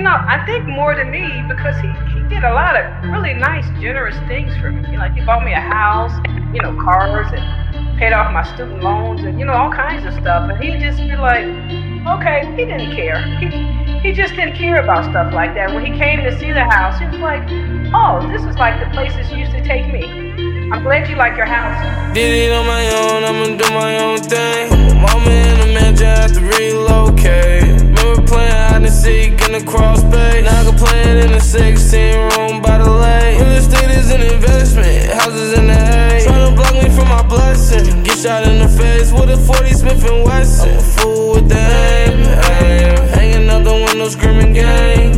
I think more than me because he did a lot of really nice, generous things for me. Like he bought me a house, cars, and paid off my student loans, and all kinds of stuff. And he'd just be like, okay, he didn't care. He just didn't care about stuff like that. When he came to see the house, he was like, oh, this is like the places you used to take me. I'm glad you like your house. Did it on my own, I'ma do my own thing. Mama in the mansion, had to relocate. Remember playing hide and seek in the cross bay. Now I can play it in the 16-room by the lake. Real estate is an investment, houses in the hay. Tryna block me from my blessing. Get shot in the face with a 40 Smith & Wesson. I'm a fool with the aim. Hanging out the window screaming gang.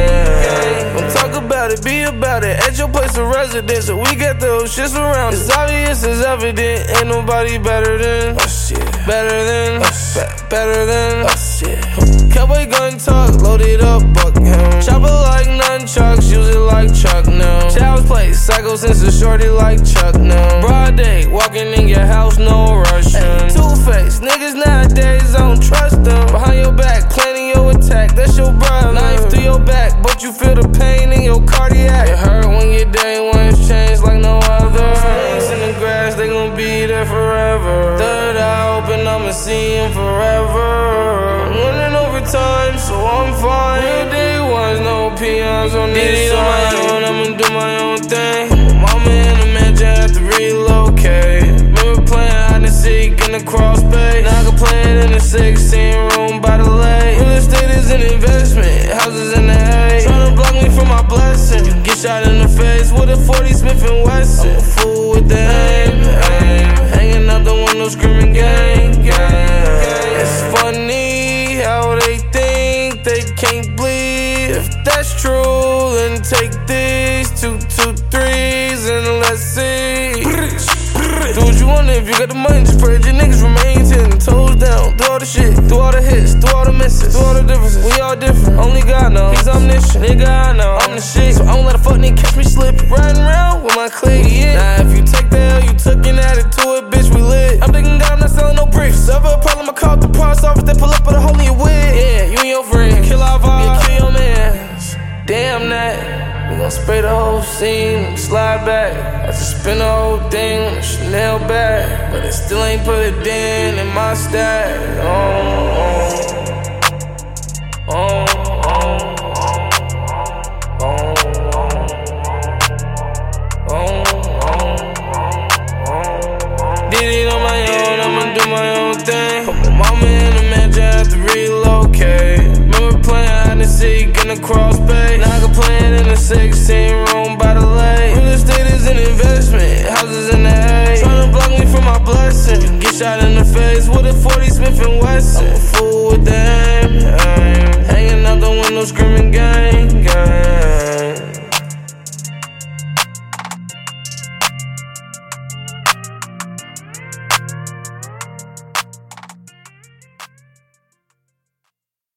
Don't talk about it, be about it. At your place of residence, so we got those shits around. It's obvious, it's evident. Ain't nobody better than us, yeah. Better than us, better than us, yeah. Cowboy gun talk, loaded up, buck him. Chopper like nunchucks, use it like Chuck now. Child's play, psycho since a shorty like Chuck now. Broad day, walking in your house, no rushing. Two-faced, niggas nowadays, I don't trust them. Behind your back, planning your attack, that's your brother. Knife through your back, but you feel the pain in your cardiac. It hurt when your day one's changed like no other. Snakes in the grass, they gon' be there forever. Third eye open, I'ma see him forever. I'm running overtime, so I'm fine. Real day ones, no peons on this side. Did it on my own, I'ma do my own thing. Mama in the mansion, had to relocate. Remember playing hide and seek in the cross bay. Now I can play it in the 16-room by the lake. Real estate is an investment, houses in the hay. Tryna block me from my blessing. Get shot in the face with a 40 Smith & Wesson. I'm a fool with the aim. Hanging out the window screaming gang. It's funny how they think they can't bleed. If that's true, then take these 2, 2, 3s and let's see. Do what you want if you got the money, just pray that your niggas remain 10 toes down. Do all the shit, do all the hits, do all the misses, do all the differences. We all different, only God knows. He's omniscient, nigga I know I'm the shit. So I don't let a fuck nigga catch me slipping. Riding around with my clique, yeah. Now if you take the L, you took an attitude, bitch, we lit. I'm thinking God, I'm not selling no bricks. Ever a problem, I call the parts office, they pull up with a hole in your wig. Yeah, you and your friend, kill our vibe, yeah, kill your mans. Damn that. We gon' spray the whole scene, slide back. I just spin the whole thing on a Chanel bag, but it still ain't put a dent in my stack. Did it on my own, I'ma do my own thing. Mama in the mansion, had to relocate. Remember playing hide and seek in the cross bay. Now I can play it in the 16-room by the lake. Real estate is an investment, houses